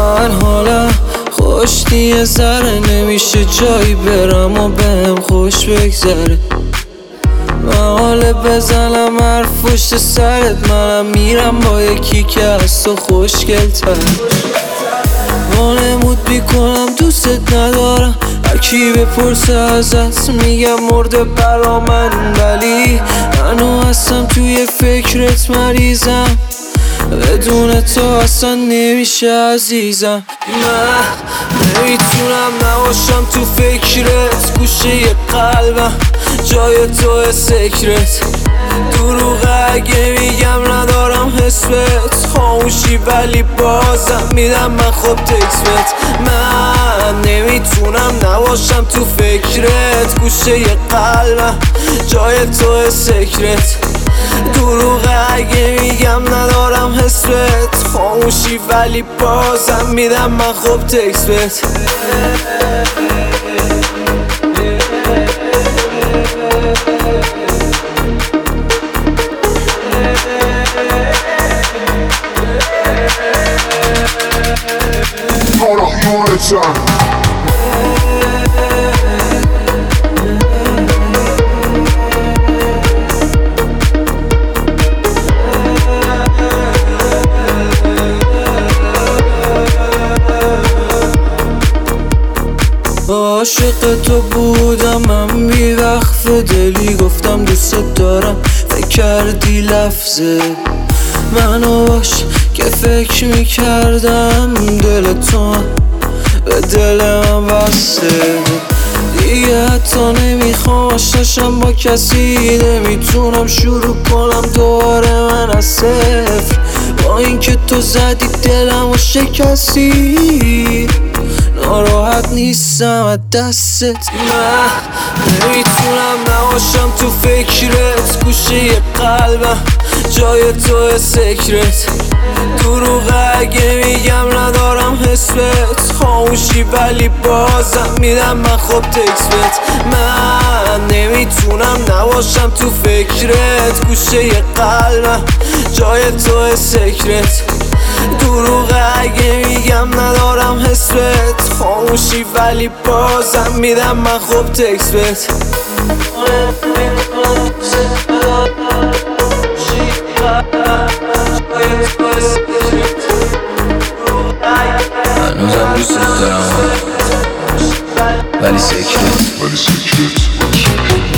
من حالا خوش یه ذره نمیشه جایی برم و بهم خوش بگذره. مقاله بزنم حرف پشت سرت، منم میرم با یکی که از تو خوشگل تر. وانمود میکنم دوستت ندارم، هرکی بپرسه ازت میگم مرده برا من، ولی منو هستم توی فکرت مریضم، بدون تو اصلا نمیشه عزیزم. من نمیتونم نباشم تو فکرت، گوشه قلبم جای تو سکرت. دروغه اگه میگم ندارم حسبت، خاموشی ولی بازم میدم من خب تکسبت. من نمیتونم نباشم تو فکرت، گوشه قلبم جای تو سکرت. دروغه اگه میگم ندارم حسبت، خاموشی ولی بازم میدم من خب تکسبت. Hold on, you on the time. عاشق تو بودم من بی وقف دلی، گفتم دوست دارم فکر کردی لفظه منو باش که فکر میکردم دل تو به دل من بسته. دیگه حتی نمیخوام آشناشم با کسی، نمیتونم شروع کنم دوباره من از صفر، با اینکه تو زدی دلم و شکستی. ناراحت نیستم از دستت، من نمیتونم نباشم تو فکرت، گوشه قلبم جای تو سکرت. دروغه اگه میگم ندارم حسبت، خاموشی ولی بازم میدم من خب تکسبت. من نمیتونم نباشم تو فکرت، گوشه قلبم جای تو سکرت. دروغه اگه میگم ندارم حسبت، خاموشی ولی بازم میدم من خب تکسبت. هنوزم دوستت دارم ولی سکرت.